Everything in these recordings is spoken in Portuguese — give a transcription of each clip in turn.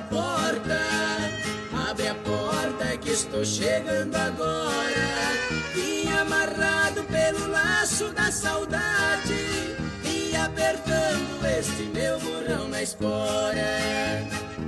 abre a porta que estou chegando agora. Vim amarrado pelo laço da saudade e apertando este meu burrão na espora.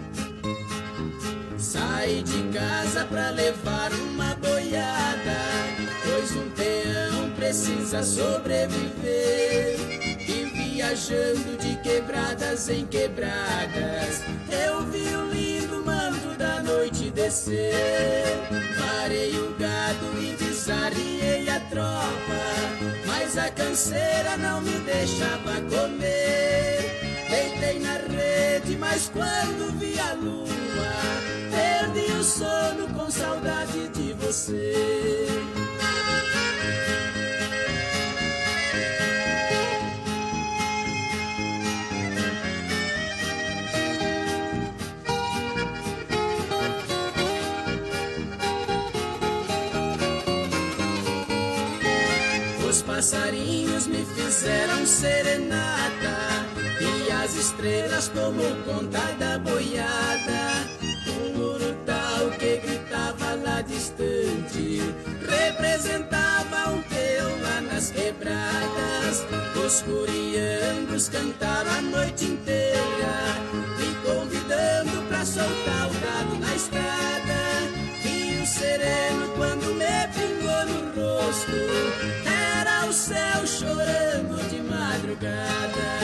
Saí de casa pra levar uma boiada, pois um peão precisa sobreviver. E viajando de quebradas em quebradas, eu vi o lindo manto da noite descer. Parei o gado e desarriei a tropa, mas a canseira não me deixava comer. Deitei na rede, mas quando vi a lua, perdi o sono com saudade de você. Os passarinhos me fizeram serenata e as estrelas tomou conta da boiada. Um urutau que gritava lá distante representava um peão lá nas quebradas. Os curiangos cantaram a noite inteira, me convidando pra soltar o gado na estrada. E o sereno quando me pingou no rosto, era o céu chorando de madrugada.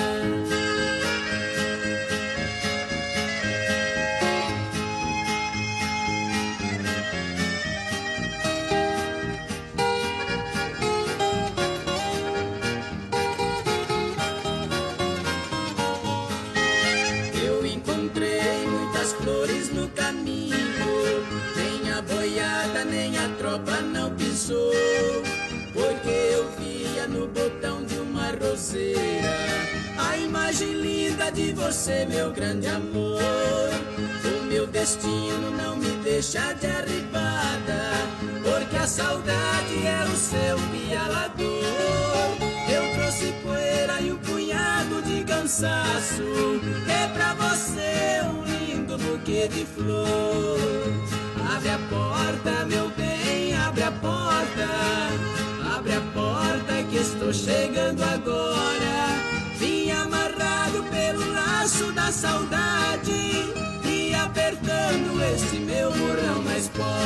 Eu encontrei muitas flores no caminho, nem a boiada nem a tropa não pisou, porque eu via no botão de uma roseira a imagem linda de você, meu grande amor. O meu destino não me deixa de arribada, porque a saudade é o seu pialador. Eu trouxe poeira e um punhado de cansaço, é pra você um lindo buquê de flor. Abre a porta, meu bem, abre a porta, abre a porta que estou chegando agora. Vim amarrado pelo laço da saudade e apertando este meu burrão na espora.